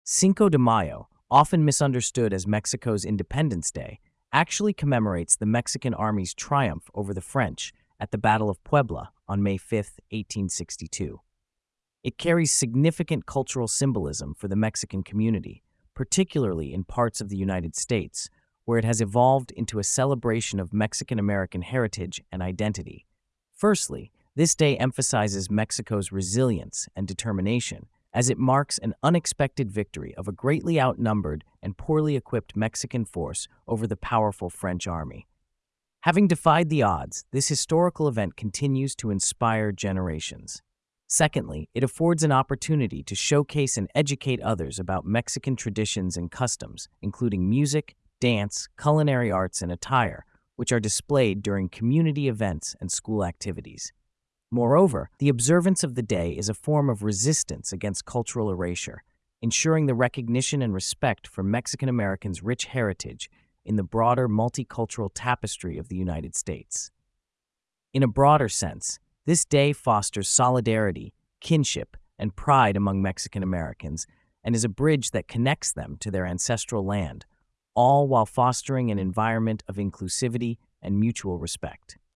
Cinco de Mayo, often misunderstood as Mexico's Independence Day, actually commemorates the Mexican Army's triumph over the French at the Battle of Puebla on May 5, 1862. It carries significant cultural symbolism for the Mexican community, particularly in parts of the United States, where it has evolved into a celebration of Mexican American heritage and identity. Firstly, this day emphasizes Mexico's resilience and determination, as it marks an unexpected victory of a greatly outnumbered and poorly equipped Mexican force over the powerful French army. Having defied the odds, this historical event continues to inspire generations. Secondly, it affords an opportunity to showcase and educate others about Mexican traditions and customs, including music, dance, culinary arts, and attire, which are displayed during community events and school activities. Moreover, the observance of the day is a form of resistance against cultural erasure, ensuring the recognition and respect for Mexican Americans' rich heritage in the broader multicultural tapestry of the United States. In a broader sense, this day fosters solidarity, kinship, and pride among Mexican Americans and is a bridge that connects them to their ancestral land, all while fostering an environment of inclusivity and mutual respect.